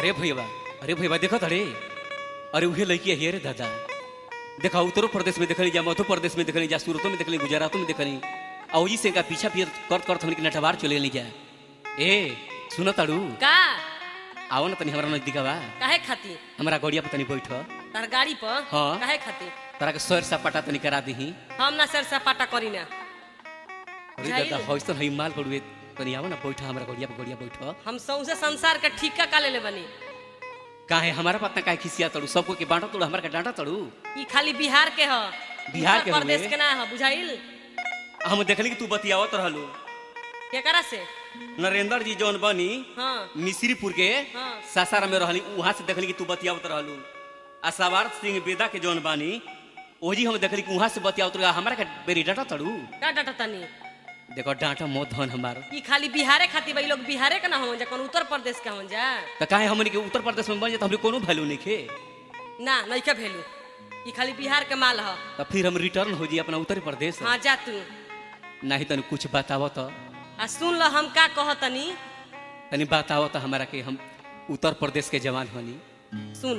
अरे भैया देखो अरे अरे उहे लड़की है रे दादा। देखा उत्तर प्रदेश में देखली जा, मध्य प्रदेश में देखली जा, सूरतों में देखली, गुजरातों में देखली, और जी से का पीछा फिर करत हमनी के नटवार चले नहीं जा। ए सुनो ताड़ू का आओ ना तनी हमरा नजदीक बा। काहे खाती हमरा गड़िया पे तनी बैठ। तार गाड़ी पर हाँ। काहे खाती तारा के सर सपाटा तनी करा दही। हम ना सर सपाटा करी ना। अरे दादा हौसन हई माल पड़ुए तनी आओ ना बैठ हमरा गड़िया बैठ। हम सौसे संसार के ठीका का ले बनी। काहे हमारा पता काहे खिसिया तड़ू, सबको के बांटा तड़ू, हमरा के डांटा तड़ू। ई खाली बिहार के ह, बिहार के उत्तर प्रदेश हवे। के ना ह, बुझाइल। हम देखली कि तू बतियावत रहलू। केकरा से? नरेंद्र जी जौन बनी हाँ मिश्रीपुर के हाँ। सासाराम में रहली, वहां से देखली कि तू बतियावत रहलू। आ सवार सिंह बेदा के जौन बानी ओजी हम देखली कि वहां से बतियावत रह, हमरा के बेरी डांटा तड़ू। का डाटा तनी देखो डांटा मो धन हमार। ई खाली बिहारे खाती भाई लोग बिहारे के ना हो जा, कौन उत्तर प्रदेश के हो जा। त काहे हमनी के उत्तर प्रदेश में बन जात हमरे कोनो वैल्यू नहीं खे। ना नहीं का भेलू, ई खाली बिहार के माल ह। त फिर हम रिटर्न हो जी अपना उत्तर प्रदेश। हाँ जा तू नहीं तनी कुछ बताव त, आ सुन ल हम का कहतनी। तनी बताव त हमरा के, हम उत्तर प्रदेश के जवान हनी। सुन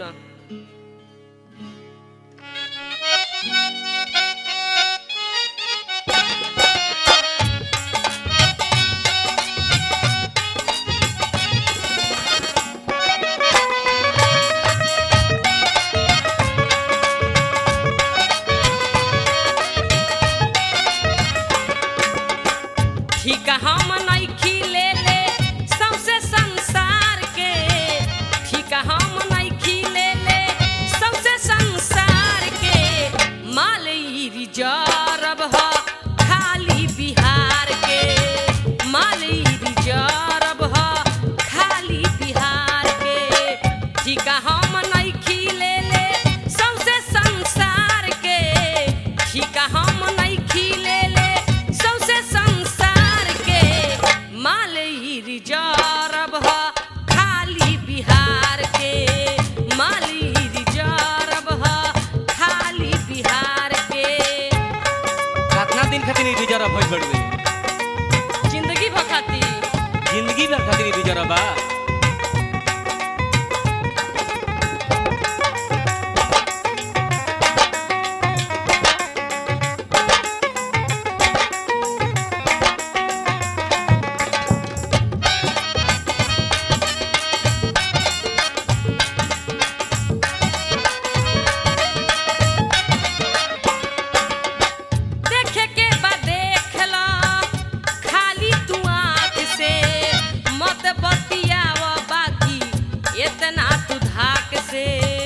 ठीक हम नइखी ले ले सौसे संसार के, ठीक हम नइखी ले ले सौसे संसार के। माल ई रिजर्व ह खाली बिहार के, माल ई रिजर्व ह खाली बिहार के। ठीक हम नइखी ले ले सौसे संसार के, ठीक हम नइखी ले ले सौसे संसार के। माल ई रिजर्व ह खाली बिहार के, माल ई रिजर्व ह खाली बिहार के। कितना दिन खातिर रिजर्व भइल बड़वे? जिंदगी भखाती जिंदगी भर खातिर रिजर्व बा। देखे के बा देख ला खाली तू आँख से, मत बतियाव बाकी इतना तू धाक से।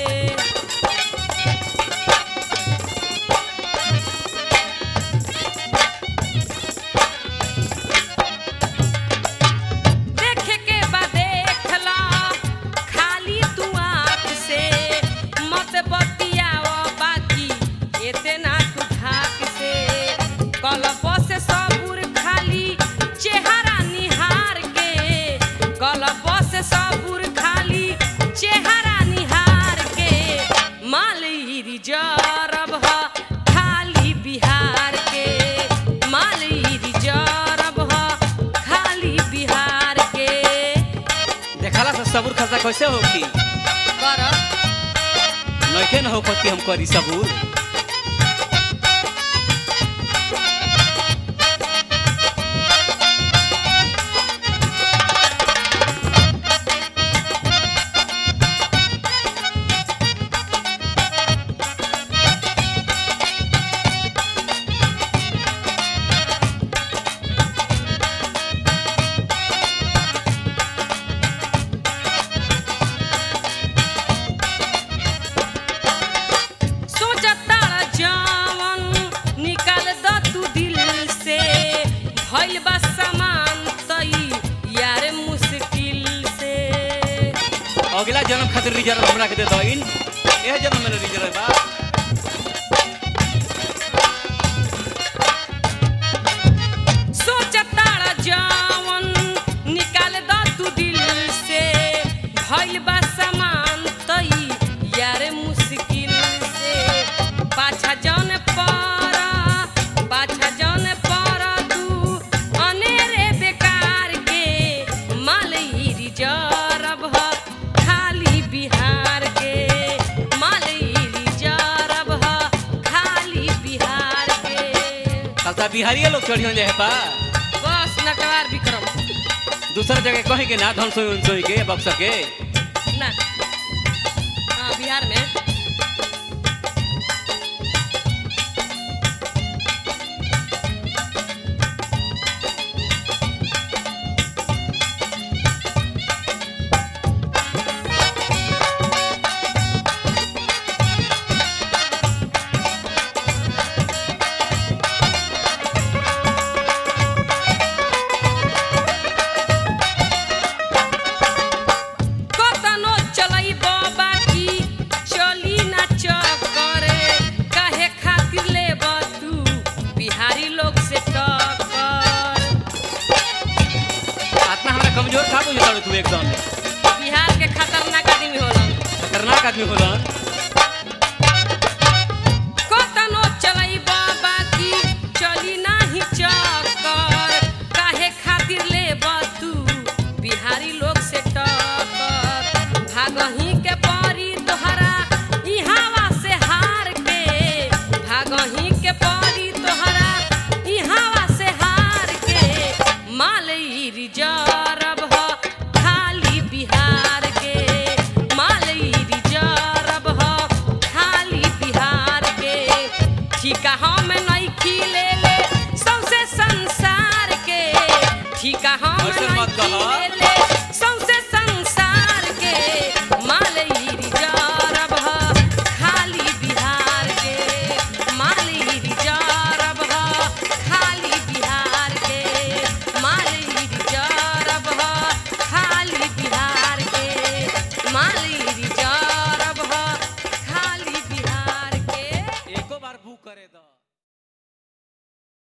देखे के बा देख ला खाली तू आँख से, मत बतियाव बाकी इतना तू धाक से। कलप से सबूर खाली चेहरा निहार के, कलप से सबूर खाली चेहरा निहार के। माल ई रिजर्व ह खाली बिहार के, माल ई रिजर्व ह खाली बिहार के। देखला से सबूर खर्चा कैसे होगी? कर नइखे न हो पति हम करी सबूर। सोचताड़ा जवन निकाल द तू दिल से, भइल बा सामान तई यार मुश्किल से। अगला जन्म खातिर रिजर्व हमरा के दे दो। इन ए जन्म में रिजर्व बा। सोचताड़ा जवन निकाल द तू दिल से, भइल बा सामान तई यार मुश्किल से। पाछा जौन पड़ा पाछा जौन पड़ा तू अनेरे बेकार के। माल ई रिजर्व ह साला बिहारी लोग चढ़ियो जाए पा बस नटवार विक्रम दूसरा जगह कहे के ना धन सोई सोई के बक्सर के ना हाँ बिहार में कमजोर था बुझे तू एकदम बिहार के खतरनाक आदमी होलन खतरनाक आदमी होलन कोतनो चलई बाबा की चली नाही चक्कर काहे खातिर ले तू बिहारी लोग से टक्कर भागही के परी तोहरा ई हवा से हार के भागही के परी तोहरा ई हवा से हार के मालई रिजर्व हम नहीं खिले ले सौसे संसार के ठीका हम नहीं खिले ले सौसे संसार के मालई रिजर्व खाली बिहार के मालई रिजर्व खाली बिहार के मालई रिजर्व खाली बिहार के मालई रिजर्व खाली बिहार के एको बार बुक करे दो।